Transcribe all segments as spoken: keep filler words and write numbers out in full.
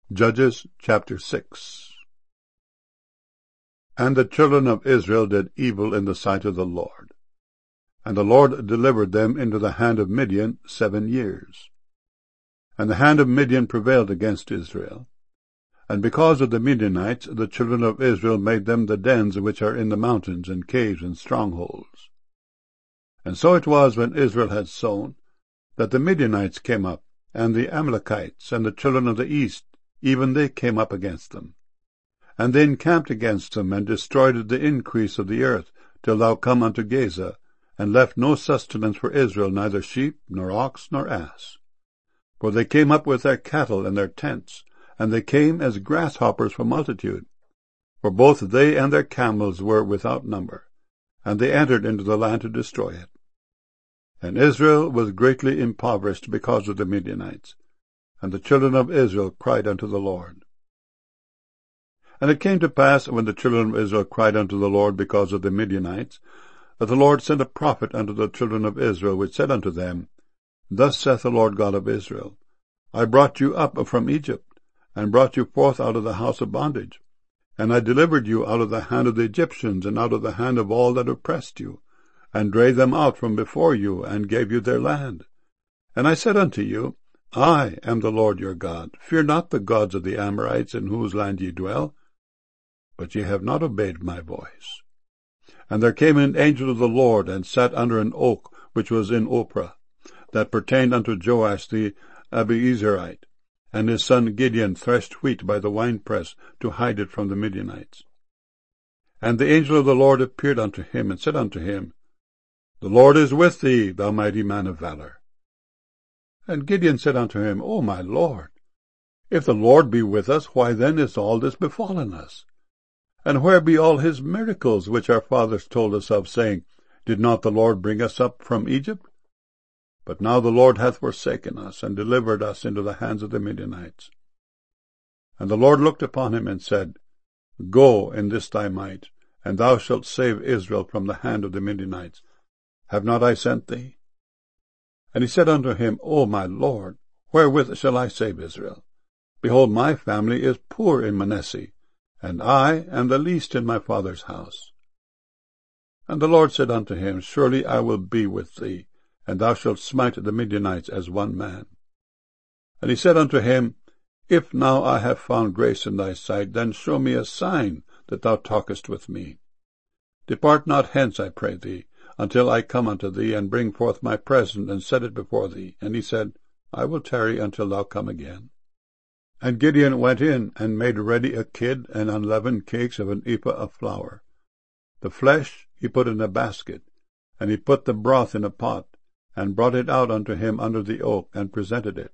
Judges chapter six. And the children of Israel did evil in the sight of the Lord. And the Lord delivered them into the hand of Midian seven years. And the hand of Midian prevailed against Israel. And because of the Midianites, the children of Israel made them the dens which are in the mountains, and caves, and strongholds. And so it was, when Israel had sown, that the Midianites came up, and the Amalekites, and the children of the east, even they came up against them. And they encamped against them, and destroyed the increase of the earth, till thou come unto Gaza, and left no sustenance for Israel, neither sheep, nor ox, nor ass. For they came up with their cattle and their tents, and they came as grasshoppers for multitude. For both they and their camels were without number, and they entered into the land to destroy it. And Israel was greatly impoverished because of the Midianites. And the children of Israel cried unto the Lord. And it came to pass, when the children of Israel cried unto the Lord because of the Midianites, that the Lord sent a prophet unto the children of Israel, which said unto them, Thus saith the Lord God of Israel, I brought you up from Egypt, and brought you forth out of the house of bondage. And I delivered you out of the hand of the Egyptians, and out of the hand of all that oppressed you, and drave them out from before you, and gave you their land. And I said unto you, I am the Lord your God. Fear not the gods of the Amorites, in whose land ye dwell. But ye have not obeyed my voice. And there came an angel of the Lord, and sat under an oak which was in Ophrah, that pertained unto Joash the Abiezerite. And his son Gideon threshed wheat by the winepress, to hide it from the Midianites. And the angel of the Lord appeared unto him, and said unto him, The Lord is with thee, thou mighty man of valor. And Gideon said unto him, O my Lord, if the Lord be with us, why then is all this befallen us? And where be all his miracles, which our fathers told us of, saying, Did not the Lord bring us up from Egypt? But now the Lord hath forsaken us, and delivered us into the hands of the Midianites. And the Lord looked upon him, and said, Go in this thy might, and thou shalt save Israel from the hand of the Midianites. Have not I sent thee? And he said unto him, O my Lord, wherewith shall I save Israel? Behold, my family is poor in Manasseh, and I am the least in my father's house. And the Lord said unto him, Surely I will be with thee, and thou shalt smite the Midianites as one man. And he said unto him, If now I have found grace in thy sight, then show me a sign that thou talkest with me. Depart not hence, I pray thee, until I come unto thee, and bring forth my present, and set it before thee. And he said, I will tarry until thou come again. And Gideon went in, and made ready a kid, and unleavened cakes of an ephah of flour. The flesh he put in a basket, and he put the broth in a pot, and brought it out unto him under the oak, and presented it.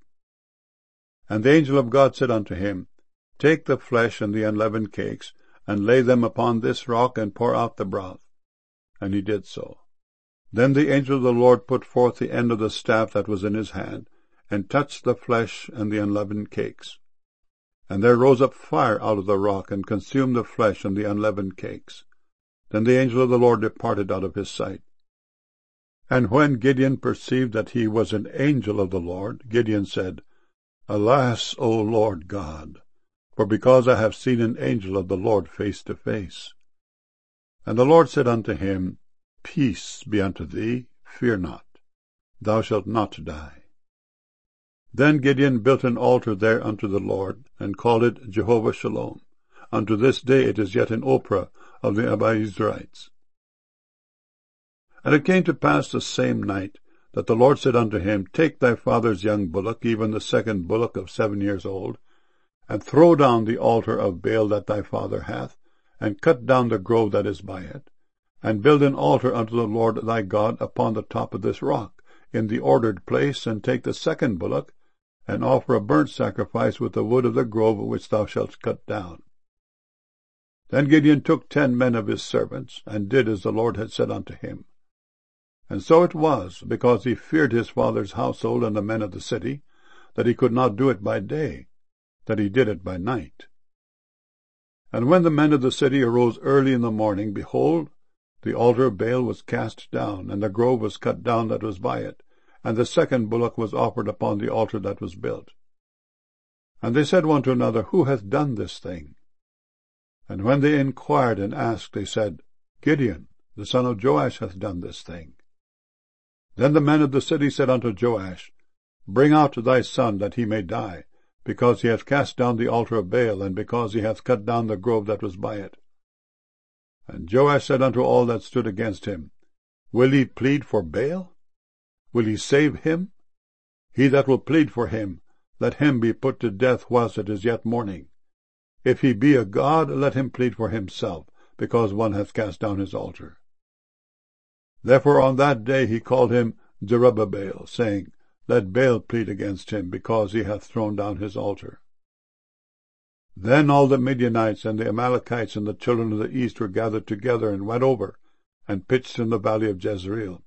And the angel of God said unto him, Take the flesh and the unleavened cakes, and lay them upon this rock, and pour out the broth. And he did so. Then the angel of the Lord put forth the end of the staff that was in his hand, and touched the flesh and the unleavened cakes. And there rose up fire out of the rock, and consumed the flesh and the unleavened cakes. Then the angel of the Lord departed out of his sight. And when Gideon perceived that he was an angel of the Lord, Gideon said, Alas, O Lord God, for because I have seen an angel of the Lord face to face. And the Lord said unto him, Peace be unto thee, fear not, thou shalt not die. Then Gideon built an altar there unto the Lord, and called it Jehovah Shalom. Unto this day it is yet in Ophrah of the Abiezerites. And it came to pass the same night, that the Lord said unto him, Take thy father's young bullock, even the second bullock of seven years old, and throw down the altar of Baal that thy father hath, and cut down the grove that is by it, and build an altar unto the Lord thy God upon the top of this rock, in the ordered place, and take the second bullock, and offer a burnt sacrifice with the wood of the grove which thou shalt cut down. Then Gideon took ten men of his servants, and did as the Lord had said unto him. And so it was, because he feared his father's household and the men of the city, that he could not do it by day, that he did it by night. And when the men of the city arose early in the morning, behold, the altar of Baal was cast down, and the grove was cut down that was by it, and the second bullock was offered upon the altar that was built. And they said one to another, Who hath done this thing? And when they inquired and asked, they said, Gideon, the son of Joash, hath done this thing. Then the men of the city said unto Joash, Bring out thy son, that he may die, because he hath cast down the altar of Baal, and because he hath cut down the grove that was by it. And Joash said unto all that stood against him, Will he plead for Baal? Will he save him? He that will plead for him, let him be put to death whilst it is yet morning. If he be a god, let him plead for himself, because one hath cast down his altar. Therefore on that day he called him Jerubbaal, saying, Let Baal plead against him, because he hath thrown down his altar. Then all the Midianites and the Amalekites and the children of the east were gathered together, and went over, and pitched in the valley of Jezreel.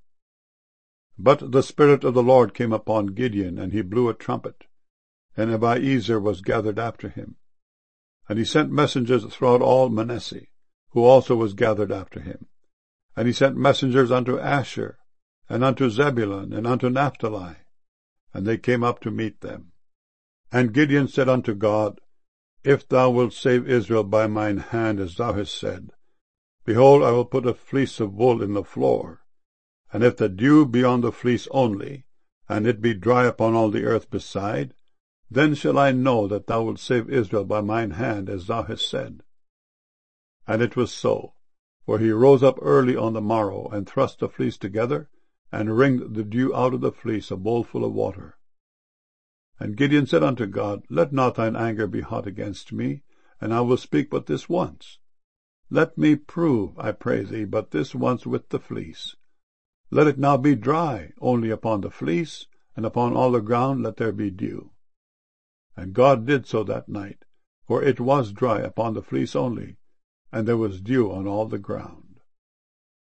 But the Spirit of the Lord came upon Gideon, and he blew a trumpet, and Abiezer was gathered after him. And he sent messengers throughout all Manasseh, who also was gathered after him. And he sent messengers unto Asher, and unto Zebulun, and unto Naphtali, and they came up to meet them. And Gideon said unto God, If thou wilt save Israel by mine hand, as thou hast said, behold, I will put a fleece of wool in the floor, and if the dew be on the fleece only, and it be dry upon all the earth beside, then shall I know that thou wilt save Israel by mine hand, as thou hast said. And it was so, for he rose up early on the morrow, and thrust the fleece together, and wringed the dew out of the fleece, a bowl full of water. And Gideon said unto God, Let not thine anger be hot against me, and I will speak but this once. Let me prove, I pray thee, but this once with the fleece. Let it now be dry, only upon the fleece, and upon all the ground let there be dew. And God did so that night, for it was dry upon the fleece only, and there was dew on all the ground.